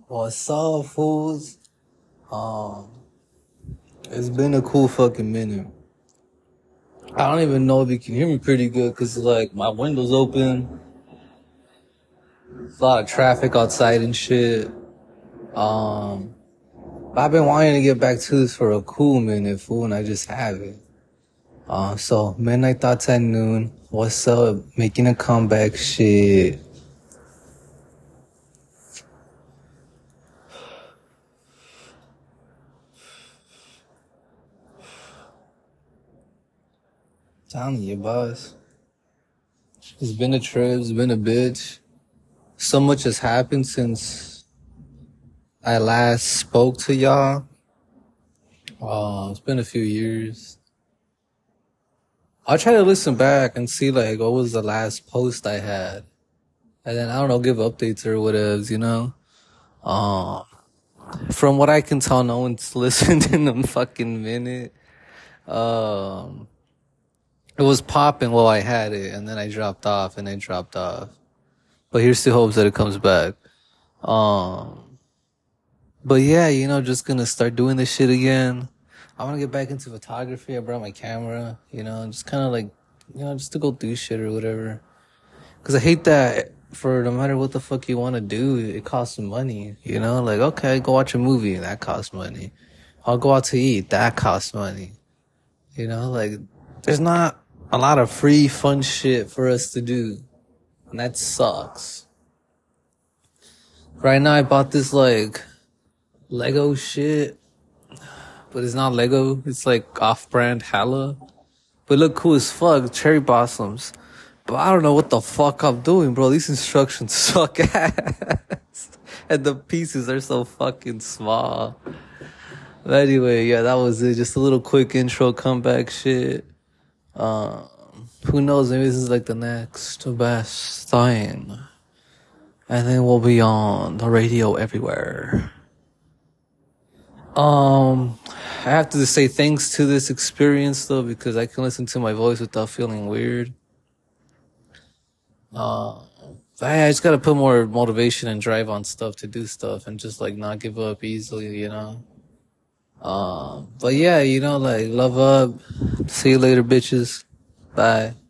What's up, fools? Um, it's been a cool fucking minute. I don't even know if you can hear me pretty good because, like, my window's open. There's a lot of traffic outside and shit. Um, but I've been wanting to get back to this for a cool minute, fool, and I just haven't. So Midnight Thoughts at Noon. What's up? Making a comeback, shit. Telling you, boss. It's been a trip. It's been a bitch. So much has happened since I last spoke to y'all. It's been a few years. I'll try to listen back and see like what was the last post I had, and then I don't know, give updates or whatever. Um, from what I can tell, no one's listened in a fucking minute. Um, it was popping while I had it, and then I dropped off, and I dropped off. But here's to hopes that it comes back. Um, but yeah, just gonna start doing this shit again. I want to get back into photography. I brought my camera, just kind of like, just to go do shit or whatever. Cause I hate that for no matter what the fuck you want to do, it costs money, like, okay, go watch a movie, that costs money. I'll go out to eat, that costs money. Like, there's not a lot of free fun shit for us to do. And that sucks. Right now I bought this like Lego shit, but it's not Lego. It's like off-brand Hala. But it look cool as fuck, cherry blossoms. But I don't know what the fuck I'm doing, bro. These instructions suck ass. And the pieces are so fucking small. But anyway, yeah, that was it. Just a little quick intro comeback shit. Who knows? Maybe this is like the next best thing. And then we'll be on the radio everywhere. I have to say thanks to this experience though, because I can listen to my voice without feeling weird. Uh, I just gotta put more motivation and drive on stuff to do stuff and just like not give up easily. But yeah, like love up. See you later, bitches. Bye.